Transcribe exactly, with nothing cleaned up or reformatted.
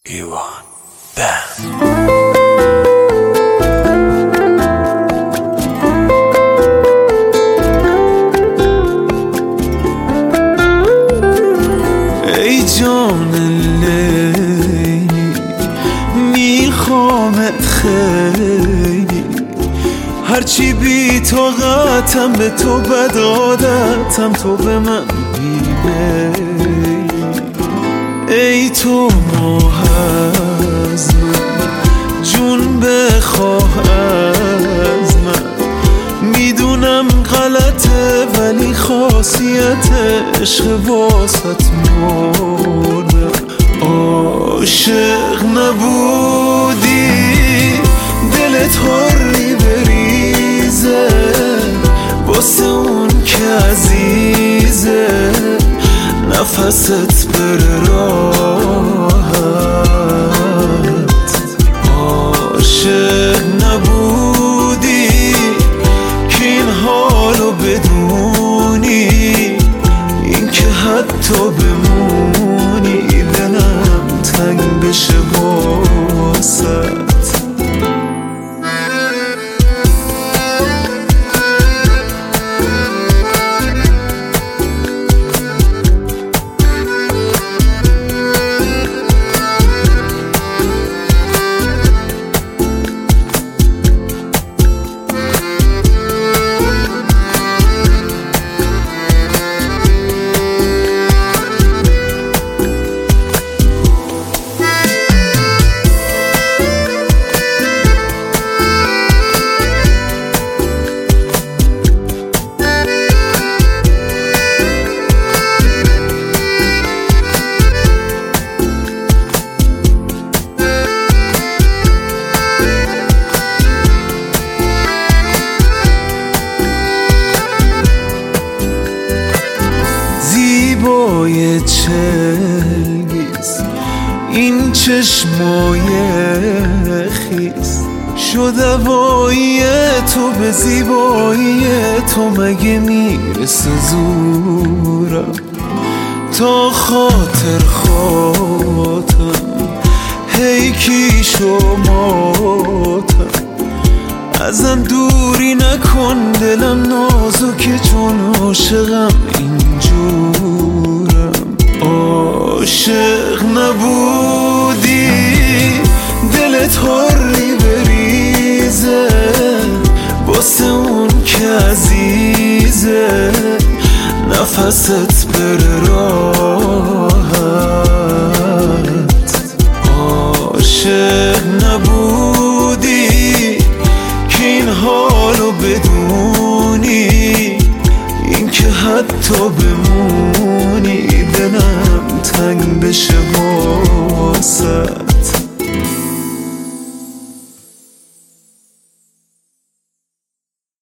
ایوان بند ای جان لیلی میخوامت خیلی، هرچی بی طاقتم به تو بد عادتم، تو به من بی‌میلی. ای تو ماه از من، جون بخواه از من، میدونم غلطه ولی خاصیت عشق واسط مردم. عاشق نبودی دلت حری بریزه، واسه اون که عزیزه نفست بره راحت. عاشق نبودی که این حالو بدونی، این که حتی بمونی دلم تنگ بشه واسط. زیبای چلگیز این چشمای خیز، شد هوایی تو به زیبایی تو، مگه میرسه زورم تا خاطر خاطرم هی کی شماتم. ازم دوری نکن دلم نازکه چون عاشقم اینجورم. عاشق نبودی دلت حری بریزه، واسه اون که عزیزه نفست بره راحت. عاشق نبودی که این حالو بدونی، این که حتی بمونی دلم تنگ بشه واسط.